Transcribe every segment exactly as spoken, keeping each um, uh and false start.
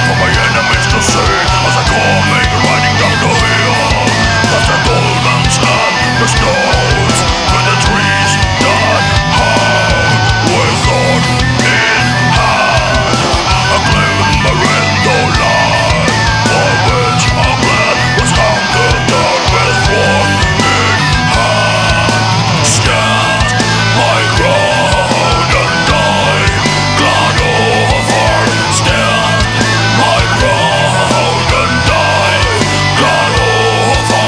for my enemies to see, as I coming riding down the hill, past the dolmens and the stones, with the trees that hang with sword in hand, a glimmer in the light, for which a man was hunted down with sword in hand. Stand my ground and die, glad over. Stand my ground and die, glad over.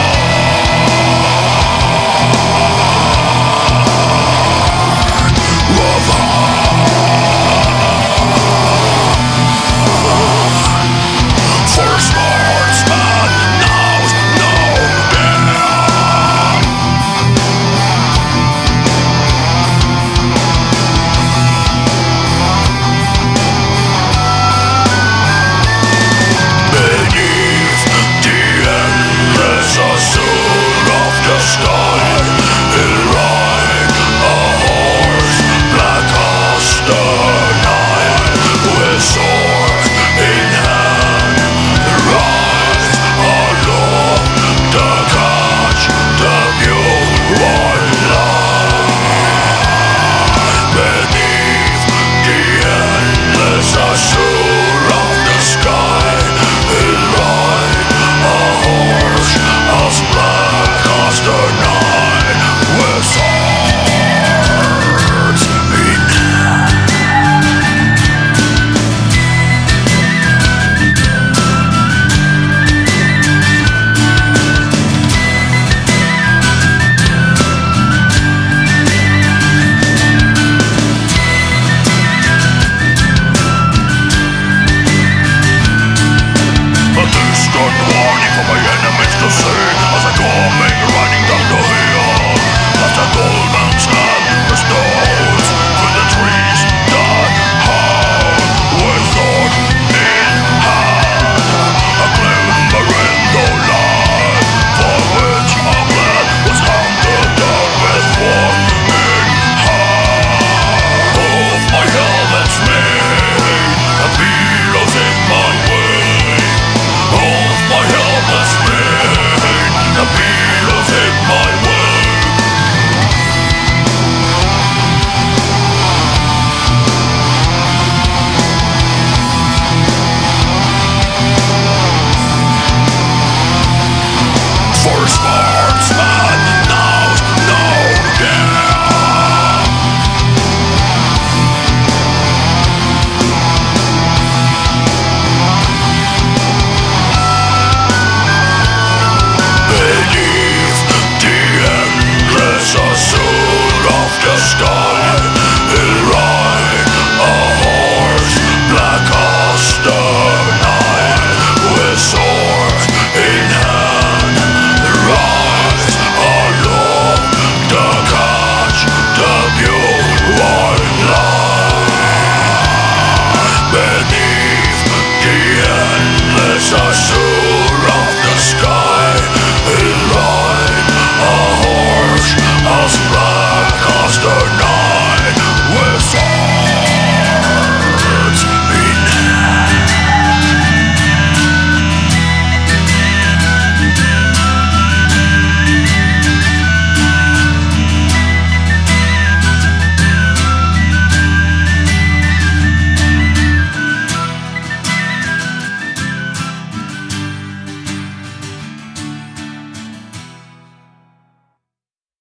For sportsman knows no end. Beneath the endless azure of the sky, he'll ride a horse black as the night, with sword in hand, rise along the catch, the pure white line. Beneath the endless azure of the sky, he'll ride a horse as black as the night, with swords in hand. A distant warning for my enemies to see, as I coming riding down the hill, past the dolmens and the stones, with the trees that hang with sword in hand, a glimmer in the light, for which a man was hunted down with sword in hand. Of my helmet's made, and billows in my way. Of my helpless pain, the billows in my way. For sportsman knows no end. Beneath the endless azure of the sky, he'll ride a horse black as the night, with sword in hand, rise along the catch, the pure white line. Beneath the endless azure